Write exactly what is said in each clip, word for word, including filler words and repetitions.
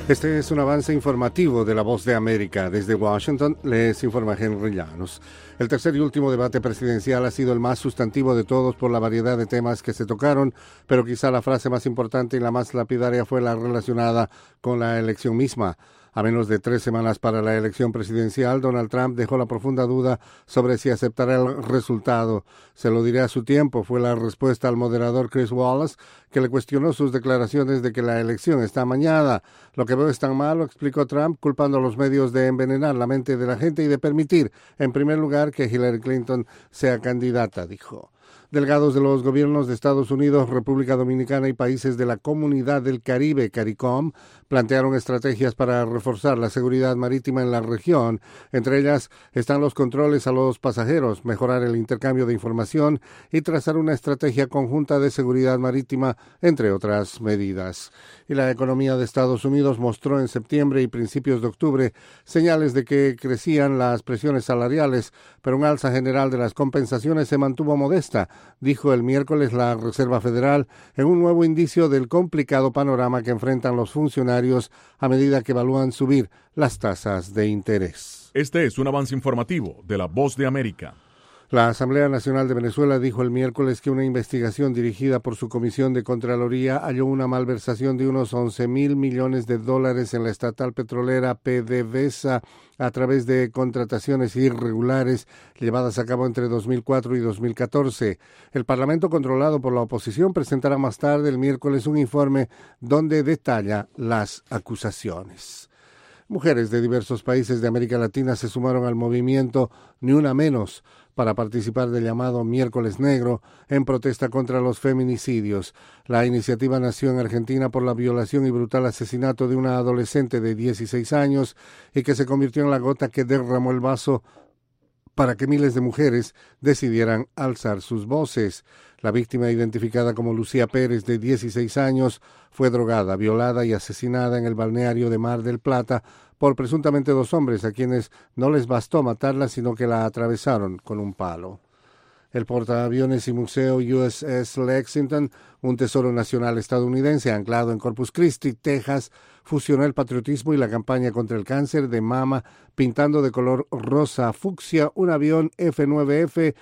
Este es un avance informativo de La Voz de América. Desde Washington les informa Henry Llanos. El tercer y último debate presidencial ha sido el más sustantivo de todos por la variedad de temas que se tocaron, pero quizá la frase más importante y la más lapidaria fue la relacionada con la elección misma. A menos de tres semanas para la elección presidencial, Donald Trump dejó la profunda duda sobre si aceptará el resultado. Se lo diré a su tiempo, fue la respuesta al moderador Chris Wallace, que le cuestionó sus declaraciones de que la elección está amañada. Lo que veo es tan malo, explicó Trump, culpando a los medios de envenenar la mente de la gente y de permitir, en primer lugar, que Hillary Clinton sea candidata, dijo. Delegados de los gobiernos de Estados Unidos, República Dominicana y países de la Comunidad del Caribe, CARICOM, plantearon estrategias para reforzar la seguridad marítima en la región. Entre ellas están los controles a los pasajeros, mejorar el intercambio de información y trazar una estrategia conjunta de seguridad marítima, entre otras medidas. Y la economía de Estados Unidos mostró en septiembre y principios de octubre señales de que crecían las presiones salariales, pero un alza general de las compensaciones se mantuvo modesta, dijo el miércoles la Reserva Federal en un nuevo indicio del complicado panorama que enfrentan los funcionarios a medida que evalúan subir las tasas de interés. Este es un avance informativo de La Voz de América. La Asamblea Nacional de Venezuela dijo el miércoles que una investigación dirigida por su Comisión de Contraloría halló una malversación de unos once mil millones de dólares en la estatal petrolera PDVSA a través de contrataciones irregulares llevadas a cabo entre dos mil cuatro y dos mil catorce. El Parlamento, controlado por la oposición, presentará más tarde el miércoles un informe donde detalla las acusaciones. Mujeres de diversos países de América Latina se sumaron al movimiento Ni Una Menos para participar del llamado Miércoles Negro en protesta contra los feminicidios. La iniciativa nació en Argentina por la violación y brutal asesinato de una adolescente de dieciséis años y que se convirtió en la gota que derramó el vaso para que miles de mujeres decidieran alzar sus voces. La víctima, identificada como Lucía Pérez, de dieciséis años, fue drogada, violada y asesinada en el balneario de Mar del Plata por presuntamente dos hombres a quienes no les bastó matarla, sino que la atravesaron con un palo. El portaaviones y museo U S S Lexington, un tesoro nacional estadounidense anclado en Corpus Christi, Texas, fusionó el patriotismo y la campaña contra el cáncer de mama, pintando de color rosa fucsia un avión F nueve F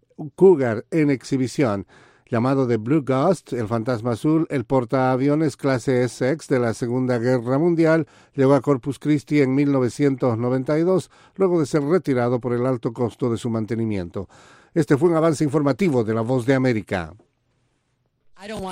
Cougar en exhibición. Llamado The Blue Ghost, el fantasma azul, el portaaviones clase Essex de la Segunda Guerra Mundial llegó a Corpus Christi en mil novecientos noventa y dos, luego de ser retirado por el alto costo de su mantenimiento. Este fue un avance informativo de La Voz de América.